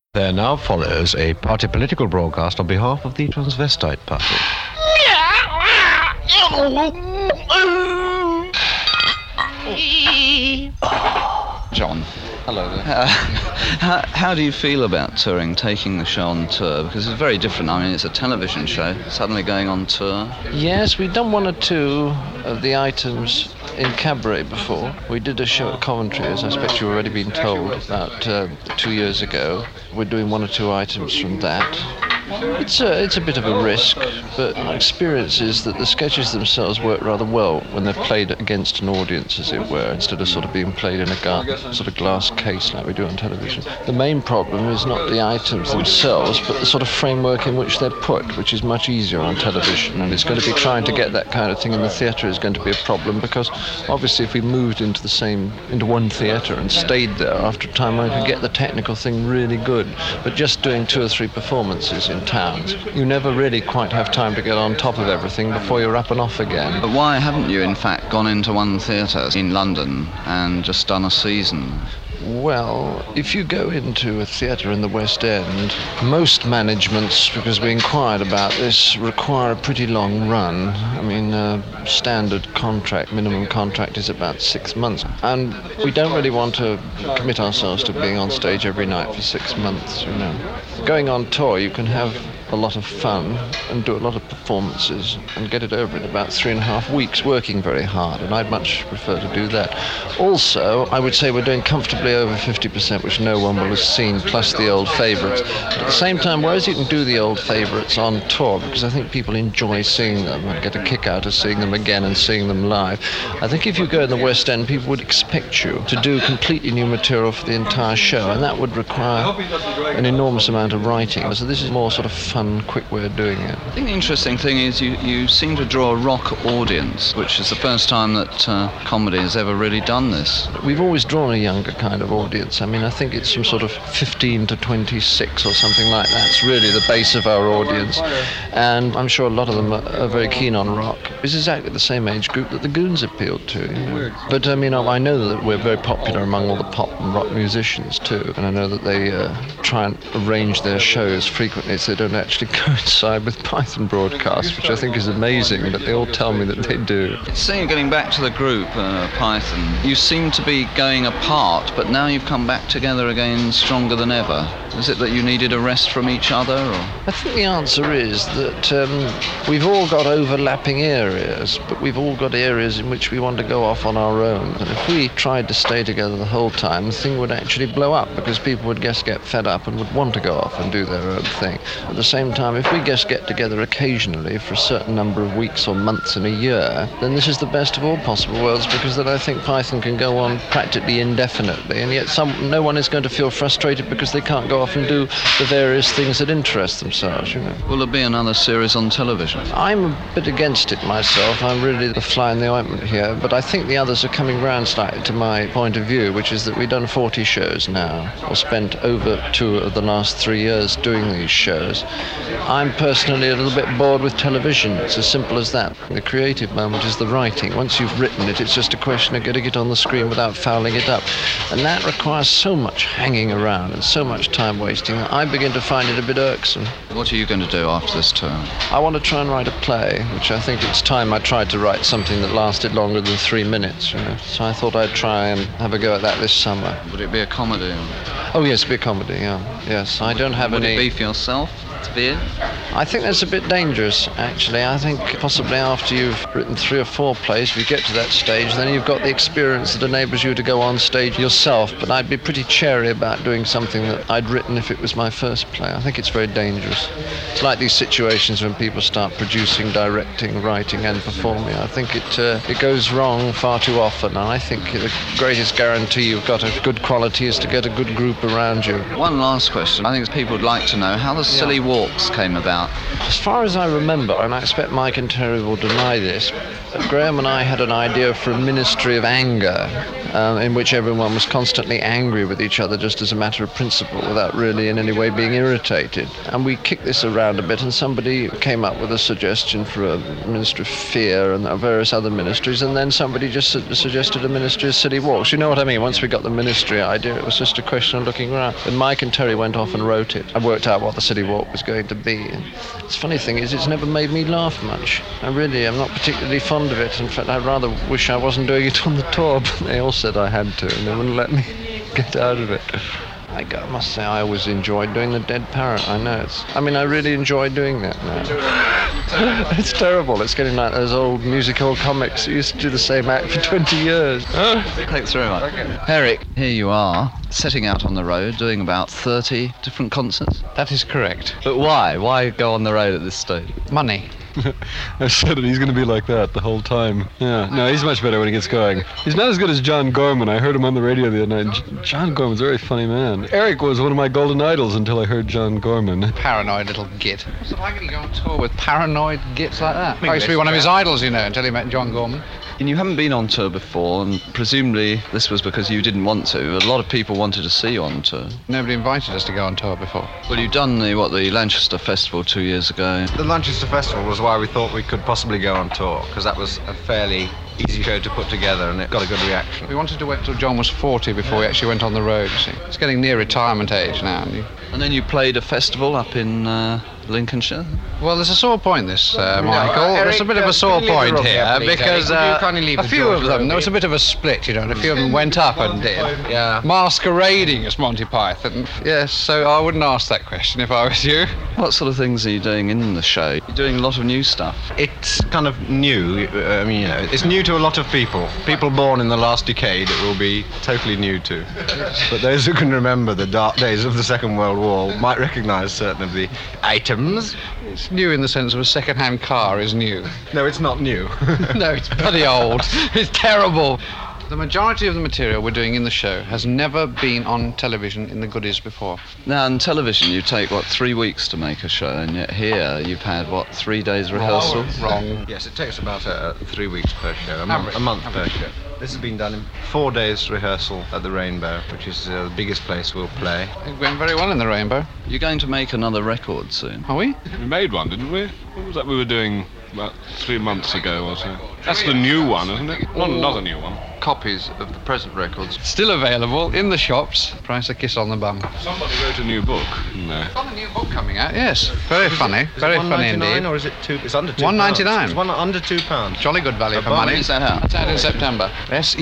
There now follows a party political broadcast on behalf of the Transvestite Party. John. Hello there. How do you feel about touring, taking the show on tour? Because it's very different. I mean, it's a television show, suddenly going on tour. Yes, we've done one or two of the items in Cabaret before. We did a show at Coventry, as I expect you've already been told, about 2 years ago. We're doing one or two items from that. It's a bit of a risk, but my experience is that the sketches themselves work rather well when they're played against an audience, as it were, instead of sort of being played in a sort of glass case like we do on television. The main problem is not the items themselves, but the sort of framework in which they're put, which is much easier on television, and it's going to be trying to get that kind of thing in the theatre is going to be a problem, because obviously if we moved into one theatre and stayed there, after a time I could get the technical thing really good, but just doing 2 or 3 performances in towns, you never really quite have time to get on top of everything before you're up and off again. But why haven't you, in fact, gone into one theatre in London and just done a season? Well, if you go into a theatre in the West End, most managements, because we inquired about this, require a pretty long run. I mean, standard contract, minimum contract is about 6 months. And we don't really want to commit ourselves to being on stage every night for 6 months, you know. Going on tour, you can have a lot of fun and do a lot of performances and get it over in about 3.5 weeks, working very hard, and I'd much prefer to do that. Also, I would say we're doing comfortably over 50%, which no one will have seen, plus the old favourites. At the same time, whereas you can do the old favourites on tour, because I think people enjoy seeing them and get a kick out of seeing them again and seeing them live, I think if you go in the West End, people would expect you to do completely new material for the entire show, and that would require an enormous amount of writing. So this is more sort of fun, quick way of doing it. I think the interesting thing is you seem to draw a rock audience, which is the first time that comedy has ever really done this. We've always drawn a younger kind of audience. I mean, I think it's from sort of 15 to 26 or something like that. It's really the base of our audience. And I'm sure a lot of them are very keen on rock. It's exactly the same age group that the Goons appealed to. You know? But I mean, I know that we're very popular among all the pop and rock musicians too. And I know that they try and arrange their shows frequently so they don't actually coincide with Python broadcasts, which I think is amazing, but they all tell me that they do. Seeing, getting back to the group, Python, you seem to be going apart, but now you've come back together again stronger than ever. Is it that you needed a rest from each other? Or? I think the answer is that we've all got overlapping areas, but we've all got areas in which we want to go off on our own. And if we tried to stay together the whole time, the thing would actually blow up, because people would just get fed up and would want to go off and do their own thing. At the same time, if we just get together occasionally for a certain number of weeks or months in a year, then this is the best of all possible worlds, because then I think Python can go on practically indefinitely, and yet no one is going to feel frustrated because they can't go off and do the various things that interest themselves, you know. Will there be another series on television? I'm a bit against it myself. I'm really the fly in the ointment here, but I think the others are coming round slightly to my point of view, which is that we've done 40 shows now, or spent over 2 of the last 3 years doing these shows. I'm personally a little bit bored with television. It's as simple as that. The creative moment is the writing. Once you've written it, it's just a question of getting it on the screen without fouling it up. And that requires so much hanging around and so much time wasting. I begin to find it a bit irksome. What are you going to do after this tour? I want to try and write a play, which I think it's time I tried to write something that lasted longer than 3 minutes, you know. So I thought I'd try and have a go at that this summer. Would it be a comedy? Oh yes, it'd be a comedy, yeah. Yes, I don't have any... any... Would it be for yourself to be in? I think that's a bit dangerous, actually. I think possibly after you've written 3 or 4 plays, if you get to that stage, then you've got the experience that enables you to go on stage yourself. But I'd be pretty chary about doing something that I'd written if it was my first play. I think it's very dangerous. It's like these situations when people start producing, directing, writing and performing. I think it goes wrong far too often. And I think the greatest guarantee you've got of good quality is to get a good group around you. One last question. I think people would like to know how the Silly Walks came about. As far as I remember, and I expect Mike and Terry will deny this, Graham and I had an idea for a Ministry of Anger, in which everyone was constantly angry with each other just as a matter of principle without really in any way being irritated. And we kicked this around a bit, and somebody came up with a suggestion for a Ministry of Fear and various other ministries, and then somebody just suggested a Ministry of City Walks. You know what I mean? Once we got the ministry idea, it was just a question of looking around. And Mike and Terry went off and wrote it. I worked out what the City Walk was going to be. And the funny thing is, it's never made me laugh much. I'm not particularly fond of it. In fact, I rather wish I wasn't doing it on the tour, but they all said I had to, and they wouldn't let me get out of it. I must say I always enjoyed doing the Dead Parrot. I know I really enjoy doing that now. It's terrible. It's getting like those old musical comics who used to do the same act for 20 years. Thanks very much. Okay. Eric, here you are, setting out on the road, doing about 30 different concerts. That is correct. But why? Why go on the road at this stage? Money. I said it, he's going to be like that the whole time. Yeah, no, he's much better when he gets going. He's not as good as John Gorman. I heard him on the radio the other night. John Gorman's a very funny man. Eric was one of my golden idols until I heard John Gorman. Paranoid little git. What's it like when you go on tour with paranoid gits like that? I used to be one of his idols, until he met John Gorman. And you haven't been on tour before, and presumably this was because you didn't want to. A lot of people wanted to see you on tour. Nobody invited us to go on tour before. Well, you've done the Lancaster Festival 2 years ago. The Lancaster Festival was why we thought we could possibly go on tour, because that was a fairly easy show to put together, and it got a good reaction. We wanted to wait till John was 40 before we actually went on the road, you see. It's getting near retirement age now. And then you played a festival up in Lincolnshire? Well, there's a sore point, Michael. There's a bit of a sore point here, because a few of them, there was a bit of a split, and a few of them went up and did. Yeah. Masquerading as Monty Python. Yes, so I wouldn't ask that question if I was you. What sort of things are you doing in the show? You're doing a lot of new stuff. It's kind of new. It's new to a lot of people. People born in the last decade, it will be totally new to. But those who can remember the dark days of the Second World War might recognise certain of the items. It's new in the sense of a second-hand car is new. No, it's not new. No, it's bloody old. It's terrible. The majority of the material we're doing in the show has never been on television in the goodies before. Now, on television, you take, 3 weeks to make a show, and yet here you've had, 3 days rehearsal? Wrong. Yes, it takes about 3 weeks per show, a month per show. This has been done in 4 days rehearsal at the Rainbow, which is the biggest place we'll play. It went very well in the Rainbow. You're going to make another record soon. Are we? We made one, didn't we? What was that we were doing about 3 months ago or so? That's the new one, isn't it? Not a new one. Copies of the present records. Still available in the shops. Price a kiss on the bum. Somebody wrote a new book, didn't they? Got a new book coming out, yes. Very funny. Very funny indeed. Or is it two? It's under £2. £1.99. It's under £2. Jolly good value for money. When is that out? It's out in September.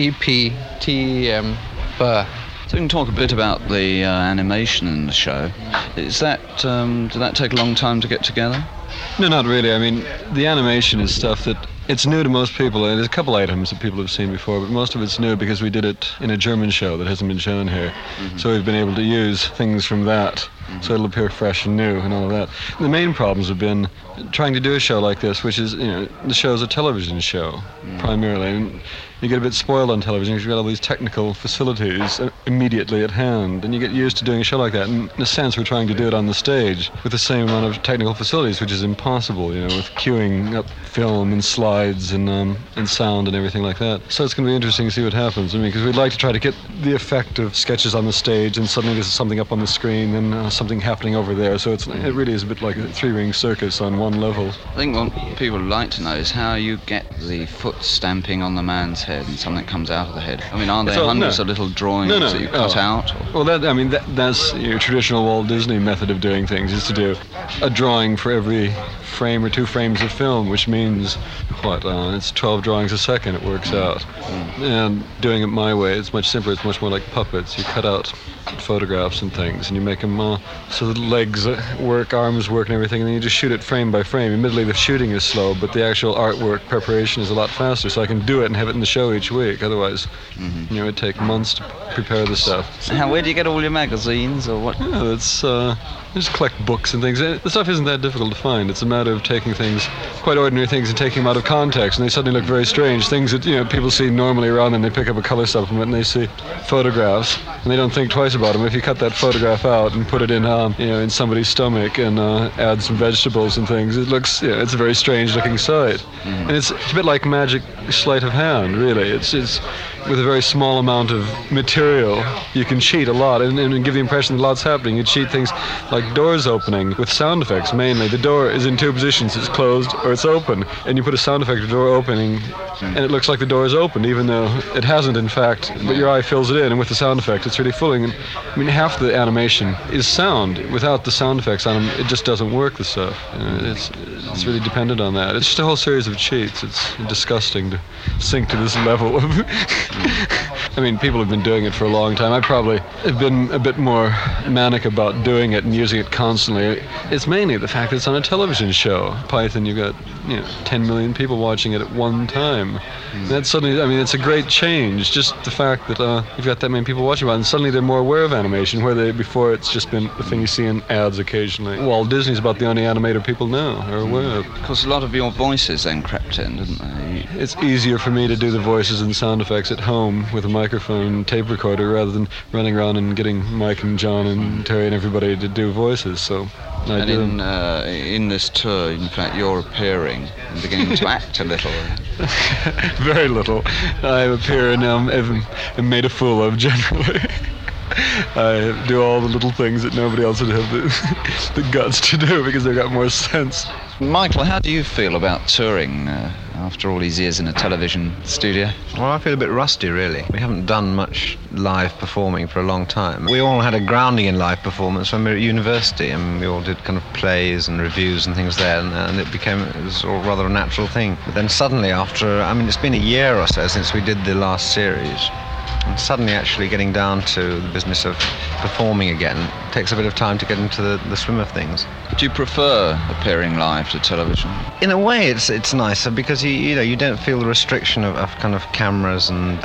SEPTEM. Burr. So we can talk a bit about the animation in the show. Is that, did that take a long time to get together? No, not really. I mean, the animation is stuff that it's new to most people. There's a couple items that people have seen before, but most of it's new because we did it in a German show that hasn't been shown here. Mm-hmm. So we've been able to use things from that, mm-hmm. so it'll appear fresh and new and all of that. The main problems have been trying to do a show like this, which is, the show's a television show, primarily. And you get a bit spoiled on television because you've got all these technical facilities immediately at hand, and you get used to doing a show like that. And in a sense, we're trying to do it on the stage with the same amount of technical facilities, which is impossible, with queuing up film and slides and sound and everything like that. So it's going to be interesting to see what happens. Because we'd like to try to get the effect of sketches on the stage, and suddenly there's something up on the screen and something happening over there. So it really is a bit like a three-ring circus on one level. I think what people would like to know is how you get the foot stamping on the man's head and something comes out of the head. Are there hundreds of little drawings that you cut out? Or? Well, that's your traditional Walt Disney method of doing things, is to do a drawing for every frame or 2 frames of film, which means, it's 12 drawings a second, it works out. And doing it my way, it's much simpler. It's much more like puppets. You cut out photographs and things, and you make them so the legs work, arms work, and everything, and then you just shoot it frame by frame. Admittedly, the shooting is slow, but the actual artwork preparation is a lot faster, so I can do it and have it in the show each week. Otherwise, it'd take months to prepare the stuff. Where do you get all your magazines, or what? Yeah, I just collect books and things. The stuff isn't that difficult to find. It's a matter of taking things, quite ordinary things, and taking them out of context, and they suddenly look very strange. Things that people see normally around them. They pick up a color supplement and they see photographs, and they don't think twice about them. If you cut that photograph out and put it in somebody's stomach and add some vegetables and things, it looks, it's a very strange looking sight. And it's a bit like magic sleight of hand, really. It's with a very small amount of material, you can cheat a lot and give the impression that a lot's happening. You cheat things like doors opening with sound effects mainly. The door is in two positions, it's closed or it's open, and you put a sound effect of door opening and it looks like the door is opened even though it hasn't in fact, but your eye fills it in, and with the sound effect it's really fooling. And I mean, half the animation is sound. Without the sound effects on them, it just doesn't work, the stuff. It's really dependent on that. It's just a whole series of cheats. It's disgusting to sink to this level of I mean, people have been doing it for a long time. I probably have been a bit more manic about doing it and using it constantly. It's mainly the fact that it's on a television show. Python, you've got 10 million people watching it at one time. That's suddenly, I mean, it's a great change. Just the fact that you've got that many people watching it, and suddenly they're more aware of animation, where before it's just been the thing you see in ads occasionally. Walt Disney's about the only animator people know are aware of. Because a lot of your voices then crept in, didn't they? It's easier for me to do the voices and sound effects at home with a microphone and tape recorder rather than running around and getting Mike and John and Terry and everybody to do voices. So I do. In this tour, in fact, you're appearing and beginning to act a little. Very little. I appear and am made a fool of generally. I do all the little things that nobody else would have the guts to do because they've got more sense. Michael, how do you feel about touring after all these years in a television studio? Well, I feel a bit rusty, really. We haven't done much live performing for a long time. We all had a grounding in live performance when we were at university, and we all did kind of plays and reviews and things there, and it was all rather a natural thing. But then suddenly it's been a year or so since we did the last series. And suddenly actually getting down to the business of performing again takes a bit of time to get into the swim of things. Do you prefer appearing live to television? In a way, it's nicer because you don't feel the restriction of kind of cameras and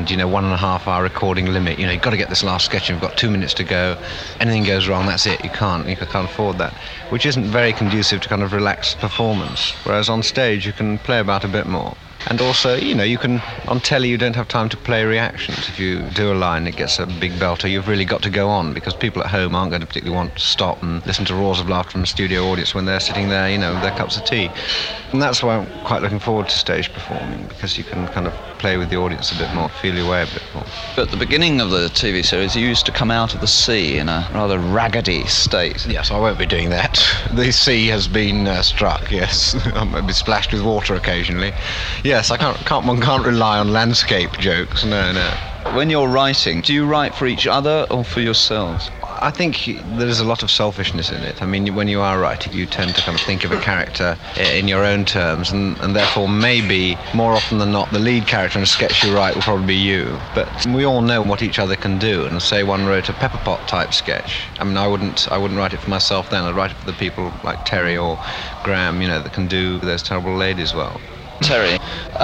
1.5 hour recording limit. You've got to get this last sketch and you've got 2 minutes to go. Anything goes wrong, that's it. You can't afford that, which isn't very conducive to kind of relaxed performance. Whereas on stage you can play about a bit more. And also, you can, on telly, you don't have time to play reactions. If you do a line, it gets a big belter, you've really got to go on, because people at home aren't going to particularly want to stop and listen to roars of laughter from a studio audience when they're sitting there, with their cups of tea. And that's why I'm quite looking forward to stage performing, because you can kind of play with the audience a bit more, feel your way a bit more. But at the beginning of the TV series, you used to come out of the sea in a rather raggedy state. Yes, I won't be doing that. The sea has been struck, yes. I'll be splashed with water occasionally. Yes, one can't rely on landscape jokes, no. When you're writing, do you write for each other or for yourselves? I think there's a lot of selfishness in it. I mean, when you are writing, you tend to kind of think of a character in your own terms, and therefore maybe more often than not, the lead character in a sketch you write will probably be you. But we all know what each other can do, and say one wrote a Pepper Pot type sketch. I mean, I wouldn't write it for myself then. I'd write it for the people like Terry or Graham, that can do those terrible ladies well. Terry,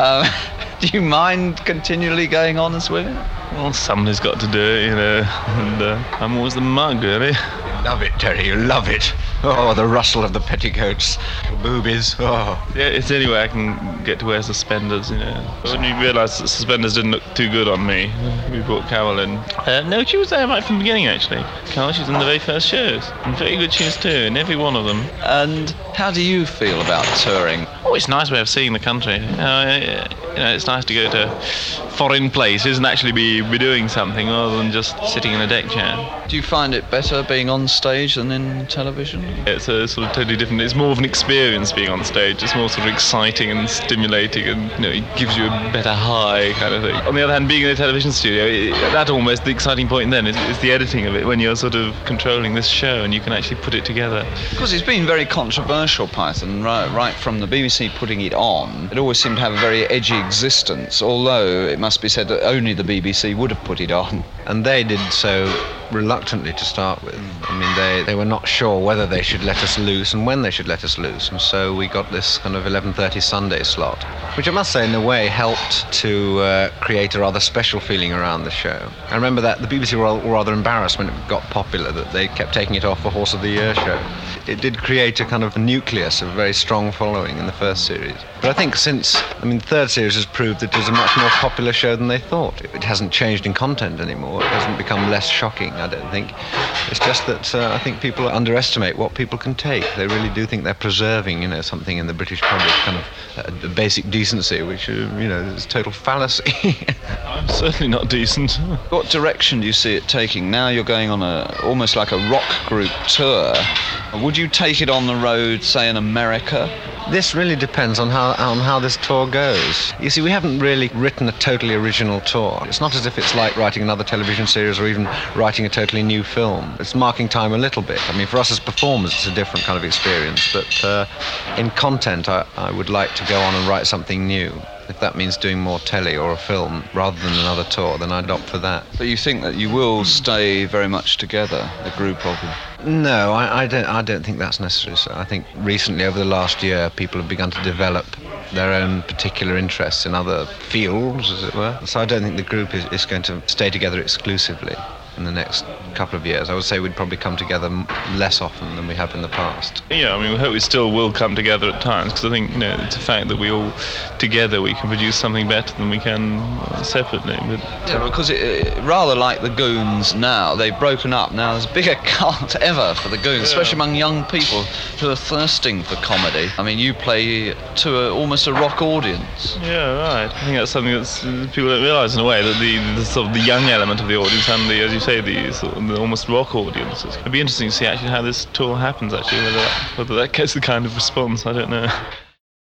do you mind continually going on and swimming? Well, somebody's got to do it, and I'm always the mug, really. You love it, Terry, you love it. Oh, the rustle of the petticoats, the boobies, oh. Yeah, it's the only way I can get to wear suspenders, But when we realised that suspenders didn't look too good on me, we brought Carol in. No, she was there right from the beginning, actually. Carol, she's in the very first shows. And very good she is too, in every one of them. And how do you feel about touring? Oh, it's a nice way of seeing the country. It's nice to go to foreign places and actually be doing something rather than just sitting in a deck chair. Do you find it better being on stage than in television? It's a sort of totally different. It's more of an experience being on stage. It's more sort of exciting and stimulating, and it gives you a better high kind of thing. On the other hand, being in a television studio, that almost the exciting point then is the editing of it, when you're sort of controlling this show and you can actually put it together. Because it's been very controversial, Python, right from the BBC putting it on. It always seemed to have a very edgy existence, although it must be said that only the BBC would have put it on. And they did so reluctantly to start with. I mean, they were not sure whether they should let us loose and when they should let us loose, and so we got this kind of 11:30 Sunday slot, which I must say in a way helped to create a rather special feeling around the show. I remember that the BBC were rather embarrassed when it got popular that they kept taking it off for Horse of the Year show. It did create a kind of nucleus of a very strong following in the first series. But I think the third series has proved that it was a much more popular show than they thought. It hasn't changed in content anymore. It hasn't become less shocking. I don't think. It's just that I think people underestimate what people can take. They really do think they're preserving, something in the British public, kind of a basic decency, which, is total fallacy. I'm certainly not decent. What direction do you see it taking? Now you're going on almost like a rock group tour. Would you take it on the road, say, in America? This really depends on how this tour goes. You see, we haven't really written a totally original tour. It's not as if it's like writing another television series or even writing a totally new film. It's marking time a little bit. I mean, for us as performers, it's a different kind of experience. But in content, I would like to go on and write something new. If that means doing more telly or a film rather than another tour, then I'd opt for that. But you think that you will stay very much together, a group of you? No, I don't think that's necessary. So I think recently, over the last year, people have begun to develop their own particular interests in other fields, as it were. So I don't think the group is going to stay together exclusively in the next couple of years. I would say we'd probably come together less often than we have in the past. Yeah, I mean, we hope we still will come together at times, because I think, it's a fact that we all together we can produce something better than we can separately. But yeah, because rather like the Goons now, they've broken up. Now there's a bigger cult ever for the Goons, especially among young people who are thirsting for comedy. I mean, you play to almost a rock audience. Yeah, right. I think that's something that people don't realise in a way, that the sort of the young element of the audience and the, as you say, the sort of the almost rock audiences. It'd be interesting to see actually how this tour happens, actually, whether that gets the kind of response, I don't know.